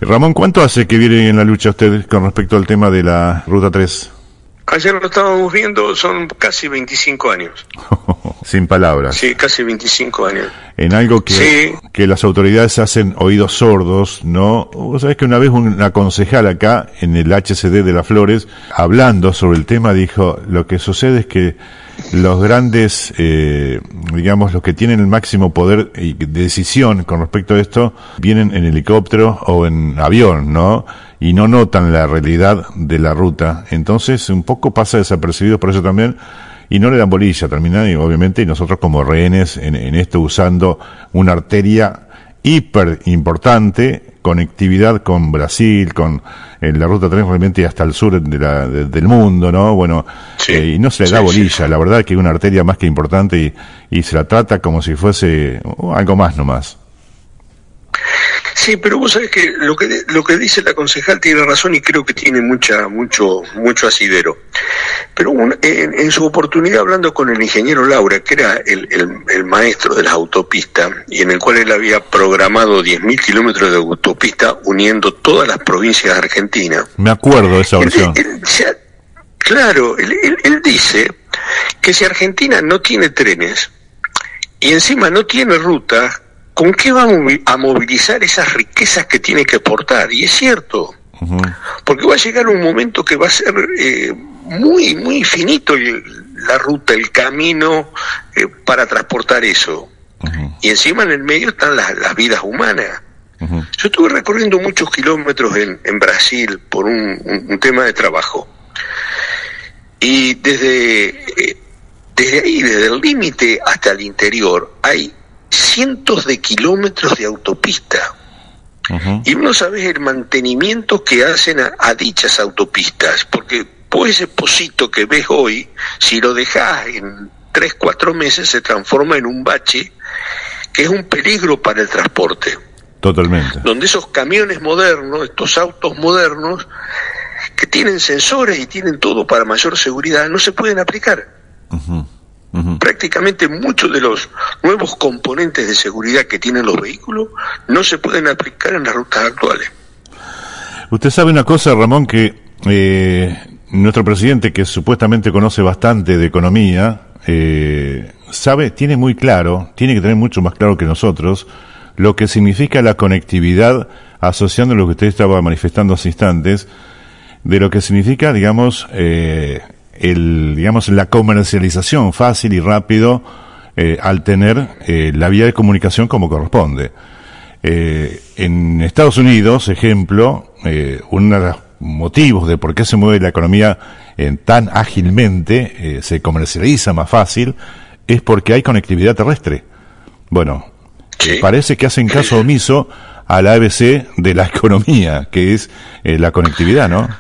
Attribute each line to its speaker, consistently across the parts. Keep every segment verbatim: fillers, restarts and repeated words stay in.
Speaker 1: Ramón, ¿cuánto hace que viene en la lucha usted con respecto al tema de la Ruta tres?
Speaker 2: Ayer lo estábamos viendo, son casi veinticinco años.
Speaker 1: Sin palabras.
Speaker 2: Sí, casi veinticinco años.
Speaker 1: En algo que, sí. que las autoridades hacen oídos sordos, ¿no? Vos sabés que una vez una concejal acá, en el H C D de Las Flores, hablando sobre el tema, dijo, lo que sucede es que los grandes, eh, digamos, los que tienen el máximo poder y decisión con respecto a esto, vienen en helicóptero o en avión, ¿no? Y no notan la realidad de la ruta. Entonces, un poco pasa desapercibido por eso también, y no le dan bolilla, terminan, y obviamente, y nosotros como rehenes en, en esto, usando una arteria hiper importante, conectividad con Brasil, con en la Ruta tres realmente hasta el sur de la, de, del mundo, ¿no? Bueno, sí, eh, y no se le da sí, bolilla, sí. La verdad que es una arteria más que importante y, y se la trata como si fuese algo más nomás.
Speaker 2: Sí, pero vos sabés que lo que lo que dice la concejal tiene razón y creo que tiene mucha mucho mucho asidero. Pero un, en, en su oportunidad hablando con el ingeniero Laura, que era el, el, el maestro de las autopistas, y en el cual él había programado diez mil kilómetros de autopista uniendo todas las provincias de Argentina.
Speaker 1: Me acuerdo de esa versión.
Speaker 2: Él, él, ya, claro, él, él, él dice que si Argentina no tiene trenes y encima no tiene rutas, ¿con qué va a movilizar esas riquezas que tiene que aportar? Y es cierto, uh-huh. Porque va a llegar un momento que va a ser eh, muy, muy finito el, la ruta, el camino eh, para transportar eso. Uh-huh. Y encima en el medio están las, las vidas humanas. Uh-huh. Yo estuve recorriendo muchos kilómetros en, en Brasil por un, un, un tema de trabajo. Y desde, eh, desde ahí, desde el límite hasta el interior, hay cientos de kilómetros de autopista. Uh-huh. Y uno sabe el mantenimiento que hacen a, a dichas autopistas, porque pues ese pocito que ves hoy, si lo dejás en tres, cuatro meses, se transforma en un bache que es un peligro para el transporte.
Speaker 1: Totalmente. Donde
Speaker 2: esos camiones modernos, estos autos modernos, que tienen sensores y tienen todo para mayor seguridad, no se pueden aplicar. Uh-huh. Uh-huh. Prácticamente muchos de los nuevos componentes de seguridad que tienen los vehículos no se pueden aplicar en las rutas actuales.
Speaker 1: Usted sabe una cosa, Ramón, que eh, nuestro presidente, que supuestamente conoce bastante de economía, eh, sabe, tiene muy claro, tiene que tener mucho más claro que nosotros, lo que significa la conectividad, asociando lo que usted estaba manifestando hace instantes, de lo que significa, digamos, eh, el digamos la comercialización fácil y rápido eh, al tener eh, la vía de comunicación como corresponde. Eh, en Estados Unidos, ejemplo, eh, uno de los motivos de por qué se mueve la economía eh, tan ágilmente, eh, se comercializa más fácil, es porque hay conectividad terrestre. Bueno, sí. Parece que hacen caso omiso a la A B C de la economía, que es eh, la conectividad, ¿no?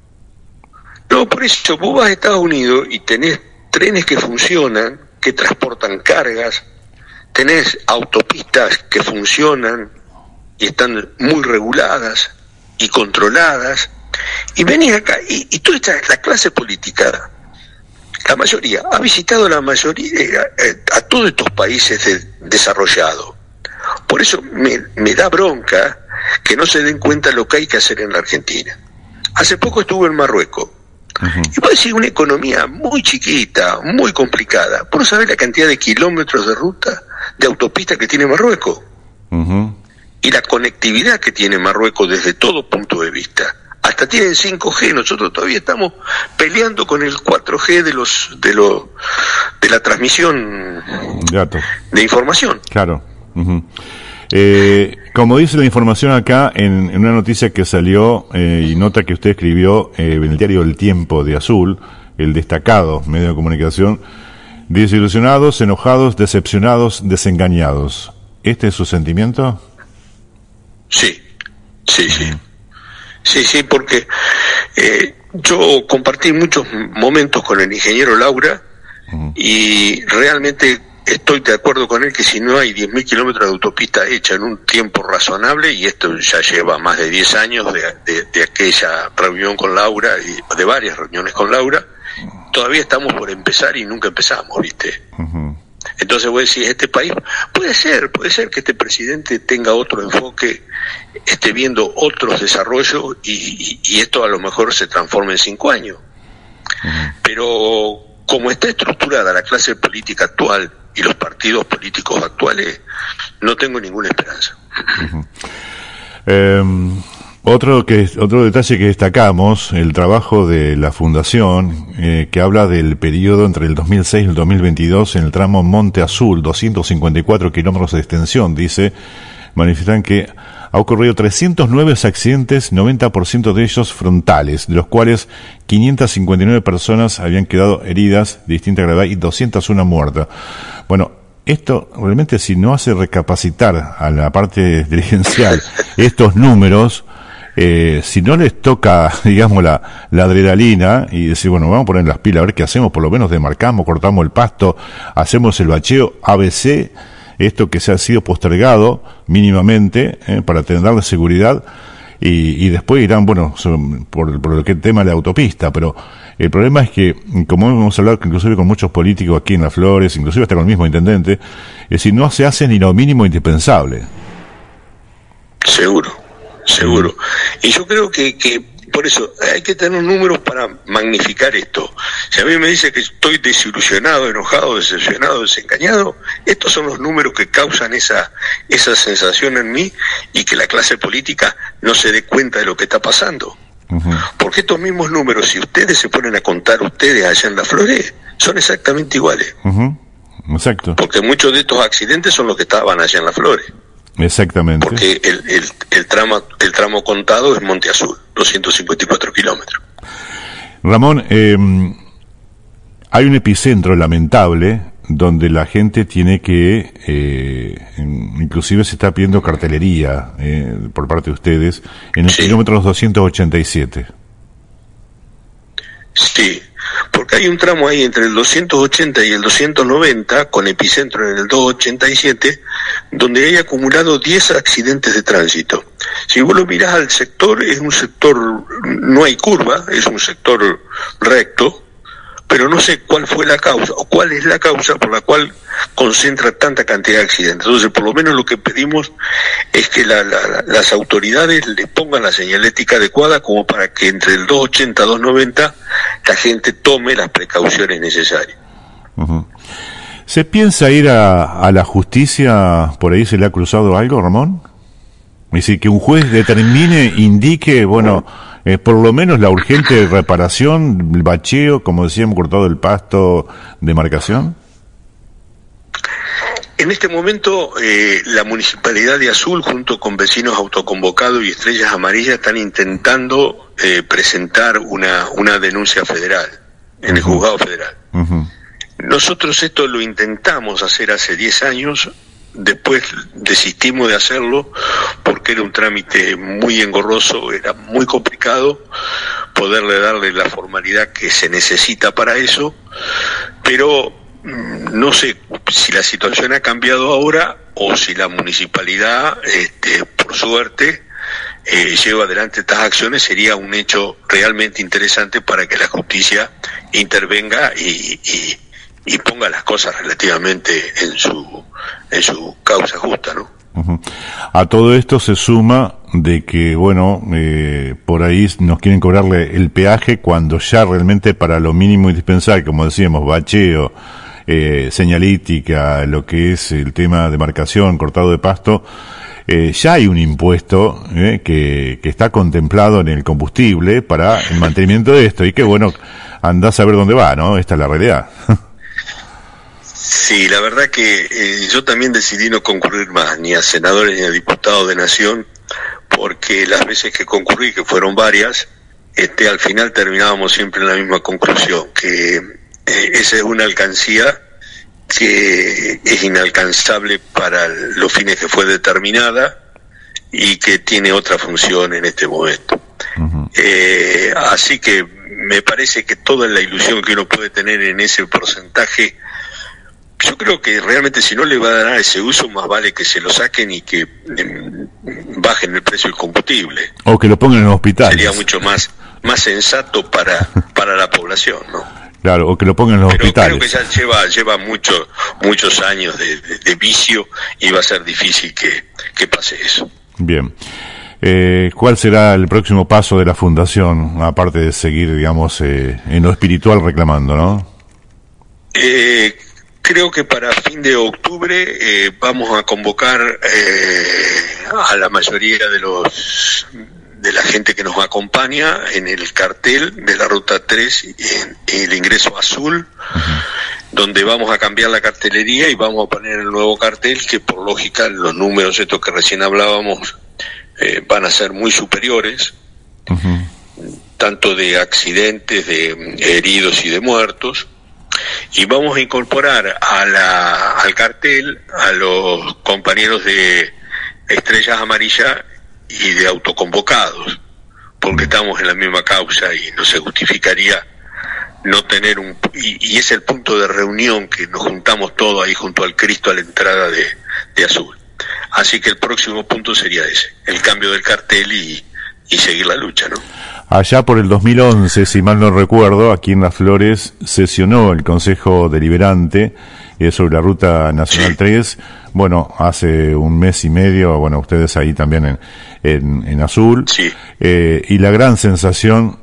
Speaker 2: No, por eso vos vas a Estados Unidos y tenés trenes que funcionan, que transportan cargas, tenés autopistas que funcionan y están muy reguladas y controladas, y venís acá, y, y toda esta, la clase política, la mayoría, ha visitado la mayoría, a, a todos estos países de, desarrollados. Por eso me, me da bronca que no se den cuenta lo que hay que hacer en la Argentina. Hace poco estuve en Marruecos. Uh-huh. Y puede ser una economía muy chiquita, muy complicada. ¿Por saber la cantidad de kilómetros de ruta, de autopista que tiene Marruecos? Uh-huh. Y la conectividad que tiene Marruecos desde todo punto de vista. Hasta tienen cinco G, nosotros todavía estamos peleando con el cuatro G de los de los de la transmisión Gato. de información.
Speaker 1: Claro. Uh-huh. Eh, como dice la información acá en, en una noticia que salió eh, y nota que usted escribió eh, en el diario El Tiempo de Azul, el destacado medio de comunicación, desilusionados, enojados, decepcionados, desengañados. ¿Este es su sentimiento?
Speaker 2: Sí, sí, sí. Sí, sí, porque eh, yo compartí muchos momentos con el ingeniero Laura uh-huh. y realmente estoy de acuerdo con él que si no hay diez mil kilómetros de autopista hecha en un tiempo razonable, y esto ya lleva más de diez años de, de, de aquella reunión con Laura, y de varias reuniones con Laura, todavía estamos por empezar y nunca empezamos, ¿viste? Uh-huh. Entonces voy a decir, este país, puede ser, puede ser que este presidente tenga otro enfoque, esté viendo otros desarrollos y, y, y esto a lo mejor se transforme en cinco años. Uh-huh. Pero como está estructurada la clase política actual y los partidos políticos actuales, no tengo ninguna esperanza.
Speaker 1: Uh-huh. eh, otro que otro detalle que destacamos, el trabajo de la Fundación, eh, que habla del periodo entre el dos mil seis y el dos mil veintidós en el tramo Monte Azul, doscientos cincuenta y cuatro kilómetros de extensión, dice, manifiestan que ha ocurrido trescientos nueve accidentes, noventa por ciento de ellos frontales, de los cuales quinientas cincuenta y nueve personas habían quedado heridas de distinta gravedad y doscientas uno muertas. Bueno, esto realmente, si no hace recapacitar a la parte dirigencial estos números, eh, si no les toca, digamos, la, la adrenalina y decir, bueno, vamos a poner las pilas, a ver qué hacemos, por lo menos demarcamos, cortamos el pasto, hacemos el bacheo, A B C, esto que se ha sido postergado mínimamente eh, para darle seguridad, y, y después irán, bueno, por, por el tema de la autopista, pero el problema es que, como hemos hablado inclusive con muchos políticos aquí en Las Flores, inclusive hasta con el mismo intendente, es decir, no se hace ni lo mínimo indispensable.
Speaker 2: Seguro, seguro. Y yo creo que, que por eso hay que tener números para magnificar esto. Si a mí me dice que estoy desilusionado, enojado, decepcionado, desengañado, estos son los números que causan esa, esa sensación en mí, y que la clase política no se dé cuenta de lo que está pasando. Uh-huh. Porque estos mismos números, si ustedes se ponen a contar ustedes allá en Las Flores, son exactamente iguales.
Speaker 1: Uh-huh. Exacto.
Speaker 2: Porque muchos de estos accidentes son los que estaban allá en Las Flores.
Speaker 1: Exactamente.
Speaker 2: Porque el, el, el, tramo, el tramo contado es Monte Azul, doscientos cincuenta y cuatro kilómetros.
Speaker 1: Ramón, eh, hay un epicentro lamentable donde la gente tiene que, eh, inclusive se está pidiendo cartelería eh, por parte de ustedes, en el sí. kilómetro doscientos ochenta y siete.
Speaker 2: Sí, porque hay un tramo ahí entre el doscientos ochenta y el doscientos noventa, con epicentro en el doscientos ochenta y siete, donde hay acumulado diez accidentes de tránsito. Si vos lo mirás al sector, es un sector, no hay curva, es un sector recto, pero no sé cuál fue la causa, o cuál es la causa por la cual concentra tanta cantidad de accidentes. Entonces, por lo menos lo que pedimos es que la, la, las autoridades le pongan la señalética adecuada, como para que entre el doscientos ochenta y doscientos noventa la gente tome las precauciones necesarias.
Speaker 1: Uh-huh. ¿Se piensa ir a, a la justicia? ¿Por ahí se le ha cruzado algo, Ramón? Es decir, que un juez determine, indique, bueno, eh, por lo menos la urgente reparación, el bacheo, como decíamos, cortado el pasto, demarcación.
Speaker 2: En este momento, eh, la Municipalidad de Azul, junto con Vecinos Autoconvocados y Estrellas Amarillas, están intentando eh, presentar una, una denuncia federal, en uh-huh. el Juzgado Federal. Uh-huh. Nosotros esto lo intentamos hacer hace diez años, después desistimos de hacerlo porque era un trámite muy engorroso, era muy complicado poderle darle la formalidad que se necesita para eso, pero no sé si la situación ha cambiado ahora o si la municipalidad, este, por suerte, eh, lleva adelante estas acciones. Sería un hecho realmente interesante para que la justicia intervenga y, y, y ponga las cosas relativamente en su en su causa justa, ¿no?
Speaker 1: Uh-huh. A todo esto se suma de que, bueno, eh, por ahí nos quieren cobrarle el peaje cuando ya realmente para lo mínimo indispensable, como decíamos, bacheo, eh, señalítica, lo que es el tema de marcación, cortado de pasto, eh, ya hay un impuesto eh, que, que está contemplado en el combustible para el mantenimiento de esto, y que, bueno, andás a ver dónde va, ¿no? Esta es la realidad.
Speaker 2: Sí, la verdad que eh, yo también decidí no concurrir más, ni a senadores ni a diputados de Nación, porque las veces que concurrí, que fueron varias, este, al final terminábamos siempre en la misma conclusión, que eh, esa es una alcancía que es inalcanzable para los fines que fue determinada y que tiene otra función en este momento. Uh-huh. Eh, así que me parece que toda la ilusión que uno puede tener en ese porcentaje, yo creo que realmente si no le va a dar ese uso, más vale que se lo saquen y que eh, bajen el precio del combustible.
Speaker 1: O que lo pongan en el hospital.
Speaker 2: Sería mucho más más sensato para para la población, ¿no?
Speaker 1: Claro, o que lo pongan en los
Speaker 2: Pero
Speaker 1: hospitales.
Speaker 2: Creo que ya lleva lleva muchos muchos años de, de, de vicio y va a ser difícil que, que pase eso.
Speaker 1: Bien. Eh, ¿Cuál será el próximo paso de la fundación, aparte de seguir, digamos, eh, en lo espiritual reclamando, no?
Speaker 2: Eh, creo que para fin de octubre eh, vamos a convocar eh, a la mayoría de los de la gente que nos acompaña en el cartel de la Ruta tres, en, en el ingreso azul, uh-huh. donde vamos a cambiar la cartelería y vamos a poner el nuevo cartel, que por lógica los números estos que recién hablábamos eh, van a ser muy superiores, uh-huh. tanto de accidentes, de heridos y de muertos, y vamos a incorporar a la, al cartel a los compañeros de Estrellas Amarillas y de autoconvocados, porque estamos en la misma causa y no se justificaría no tener un... Y, y es el punto de reunión que nos juntamos todos ahí junto al Cristo a la entrada de, de Azul. Así que el próximo punto sería ese, el cambio del cartel y, y seguir la lucha, ¿no?
Speaker 1: Allá por el dos mil once, si mal no recuerdo, aquí en Las Flores sesionó el Consejo Deliberante eh, sobre la Ruta Nacional sí. tres. Bueno, hace un mes y medio, bueno, ustedes ahí también en, en, en Azul.
Speaker 2: Sí.
Speaker 1: Eh, y la gran sensación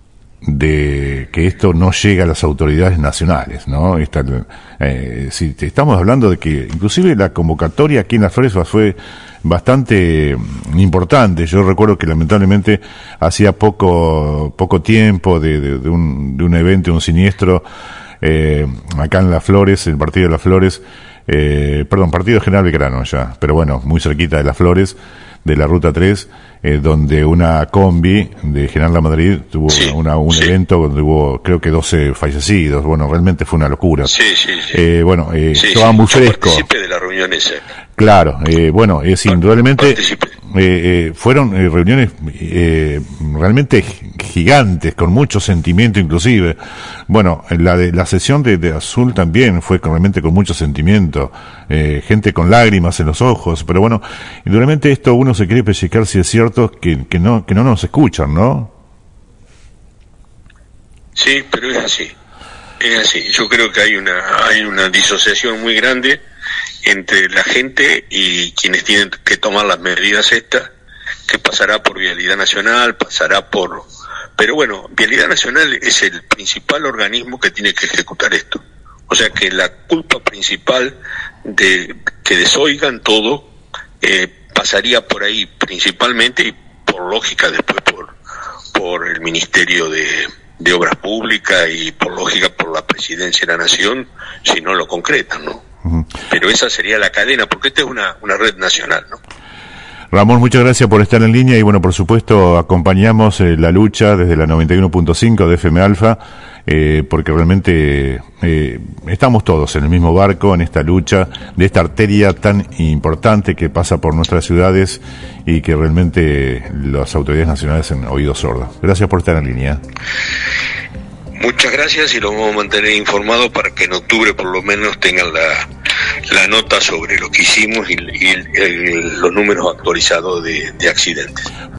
Speaker 1: de que esto no llega a las autoridades nacionales, ¿no? Esta, eh, si estamos hablando de que inclusive la convocatoria aquí en Las Flores fue bastante importante. Yo recuerdo que lamentablemente hacía poco poco tiempo de, de, de, un, de un evento, un siniestro, eh, acá en Las Flores, el partido de Las Flores, eh, perdón, partido General Belgrano ya, pero bueno, muy cerquita de Las Flores, de la Ruta tres, eh, donde una combi de General La Madrid tuvo sí, una, un sí. evento donde hubo creo que doce fallecidos. Bueno, realmente fue una locura.
Speaker 2: Sí, sí, sí.
Speaker 1: Eh, bueno, eh,
Speaker 2: sí,
Speaker 1: estaba
Speaker 2: sí.
Speaker 1: muy
Speaker 2: Yo
Speaker 1: fresco.
Speaker 2: participé de la reunión esa.
Speaker 1: Claro, eh, bueno, es indudablemente eh, eh, fueron eh, reuniones eh, realmente gigantes, con mucho sentimiento inclusive. Bueno, la de la sesión de, de Azul también fue con, realmente con mucho sentimiento, eh, gente con lágrimas en los ojos, pero bueno, indudablemente esto uno se quiere pellizcar si es cierto que, que no que no nos escuchan, ¿no?
Speaker 2: Sí, pero es así, es así. Yo creo que hay una hay una disociación muy grande entre la gente y quienes tienen que tomar las medidas estas, que pasará por Vialidad Nacional, pasará por... Pero bueno, Vialidad Nacional es el principal organismo que tiene que ejecutar esto. O sea que la culpa principal de que desoigan todo eh, pasaría por ahí principalmente, y por lógica después por, por el Ministerio de, de Obras Públicas y por lógica por la Presidencia de la Nación, si no lo concretan, ¿no? Pero esa sería la cadena, porque esta es una, una red nacional, ¿no?
Speaker 1: Ramón, muchas gracias por estar en línea y bueno, por supuesto, acompañamos eh, la lucha desde la noventa y uno punto cinco de F M Alfa, eh, porque realmente eh, estamos todos en el mismo barco, en esta lucha de esta arteria tan importante que pasa por nuestras ciudades y que realmente las autoridades nacionales han oído sordos. Gracias por estar en línea.
Speaker 2: Muchas gracias y los vamos a mantener informados para que en octubre por lo menos tengan la, la nota sobre lo que hicimos y, y el, el, los números actualizados de, de accidentes.